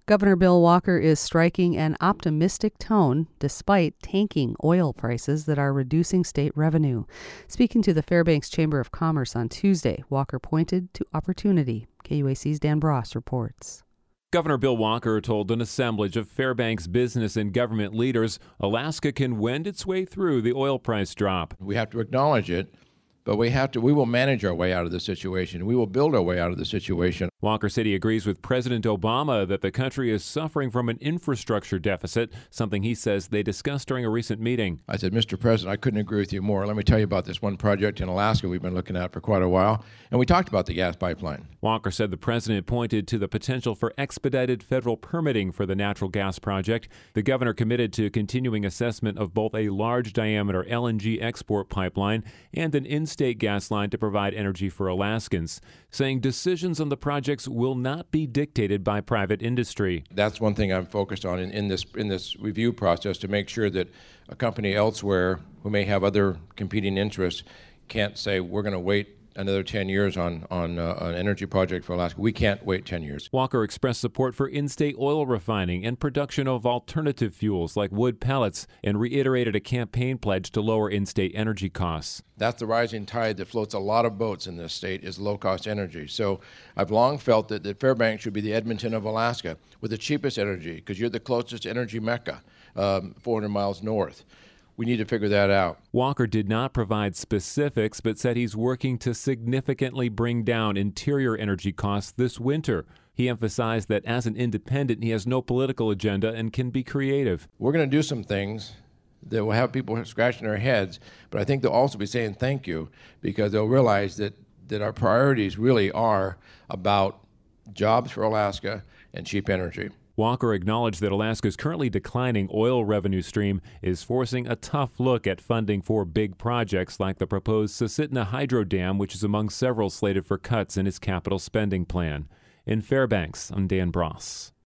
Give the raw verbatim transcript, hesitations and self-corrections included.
Governor Bill Walker is striking an optimistic tone despite tanking oil prices that are reducing state revenue. Speaking to the Fairbanks Chamber of Commerce on Tuesday, Walker pointed to opportunity. K U A C's Dan Bross reports. Governor Bill Walker told an assemblage of Fairbanks business and government leaders Alaska can wend its way through the oil price drop. We have to acknowledge it, but we have to. We will manage our way out of the situation. We will build our way out of the situation. Walker said he agrees with President Obama that the country is suffering from an infrastructure deficit, something he says they discussed during a recent meeting. I said, Mister President, I couldn't agree with you more. Let me tell you about this one project in Alaska we've been looking at for quite a while, and we talked about the gas pipeline. Walker said the president pointed to the potential for expedited federal permitting for the natural gas project. The governor committed to continuing assessment of both a large-diameter L N G export pipeline and an in-state gas line to provide energy for Alaskans, saying decisions on the projects will not be dictated by private industry. That's one thing I'm focused on in, in this in this review process, to make sure that a company elsewhere who may have other competing interests can't say we're going to wait another ten years on, on uh, an energy project for Alaska. We can't wait ten years. Walker expressed support for in-state oil refining and production of alternative fuels like wood pellets and reiterated a campaign pledge to lower in-state energy costs. That's the rising tide that floats a lot of boats in this state, is low-cost energy. So I've long felt that, that Fairbanks should be the Edmonton of Alaska with the cheapest energy, because you're the closest energy mecca, um, four hundred miles north. We need to figure that out. Walker did not provide specifics, but said he's working to significantly bring down interior energy costs this winter. He emphasized that as an independent, he has no political agenda and can be creative. We're going to do some things that will have people scratching their heads, but I think they'll also be saying thank you, because they'll realize that, that our priorities really are about jobs for Alaska and cheap energy. Walker acknowledged that Alaska's currently declining oil revenue stream is forcing a tough look at funding for big projects like the proposed Susitna Hydro Dam, which is among several slated for cuts in its capital spending plan. In Fairbanks, I'm Dan Bross.